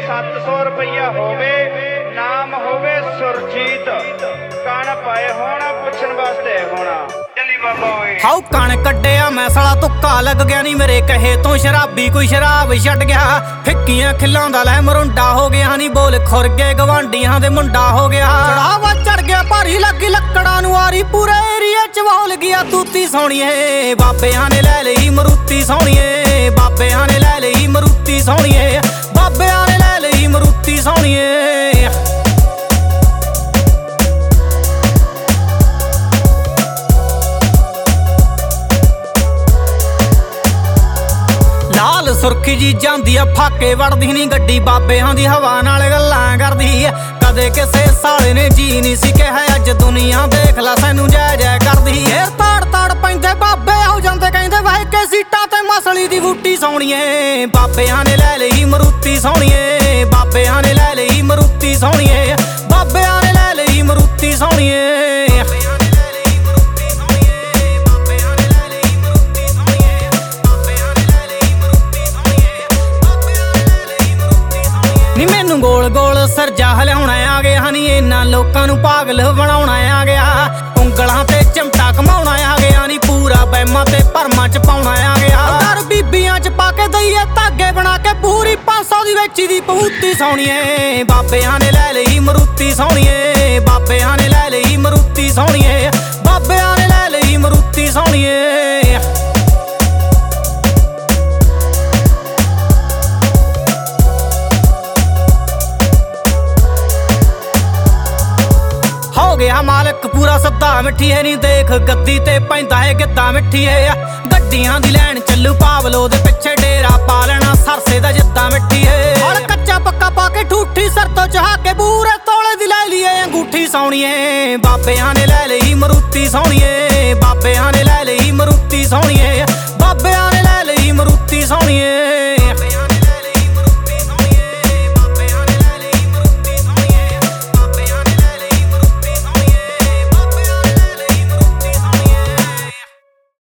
700 रुपया होवे, नाम होवे सुरजीत, कण पाए होना पुछन वास्ते होना। हाउ कण कड्डिया मैं साला तुक्का लग गया नी मेरे कहे तो शराबी कोई शराब छड़ गया। फिक्कियां खिल्लां दा लै मरुंडा हो गया नी बोल खुर गए गवांढियां दे मुंडा हो गया। चढ़ावा चढ़ गया भारी लगी लक्कड़ां नूं आरी पूरे एरिया च बोल गया तूती सोहणीए। बाबेआं ने लै लई मरूती सोहणीए, बाबेआं ने लै लई मरूती सोहणीए, बाबेआं ने लै लई मरूती सोहणीए। लाल सुर्खी जी जांदी आ फाके वड़दी नी गड्डी, बाबेआं दी हवा नाल गल्लां करदी ऐ। कदे किसे साले ने जी नहीं सी कहा, अज दुनिया देख ला सैनू जय जय करदी ऐ। ताड़ ताड़ पैंदे बाबे हो जांदे कहंदे वाह के सीटां ते मसली दी बूटी सोहणीए। बाबेआं ने लै लई मरूती सोहणीए, बाबेआं ने लै लई मरूती सोहणीए, बाबेआं ने लै लई मरूती सोहणीए। नी मैनू गोल गोल सरजा हलियाउणा आ गया, नी इन्हां लोकां नूं पागल बनाउणा आ गया। उंगलां ते चिमटा घमाउणा आ गया, नी पूरा बैमां ते भरमां च पाउणा आ गया। घर बीबियां च पा के दईए धागे बना के पूरी 500 दी वेची दी पहूती सोहणीए। बाबेआं ने लै लई मरूती सोहणीए, बाबेआं ने लै लई मरूती सोहणीए, बाबेआं ने लै लई मरूती सोहणीए। हो गया मालक पूरा सद्दा मिठी है, नी देख गद्दी ते पैंदा है गिद्दा मिठी है। गड्डियां दी लैन चलू पावलो दे पिछे डेरा पा लेना सरसे दा जिद्दा मिठी है। और कच्चा पक्का पा के ठूठी सर तो चहा के पूरे तोले दी लै लिए अंगूठी सोहणीए। बाबेआं ने लै लई मरूती सोहणीए, बाबेआं ने लै लई मरूती सोहणीए, बाबेआं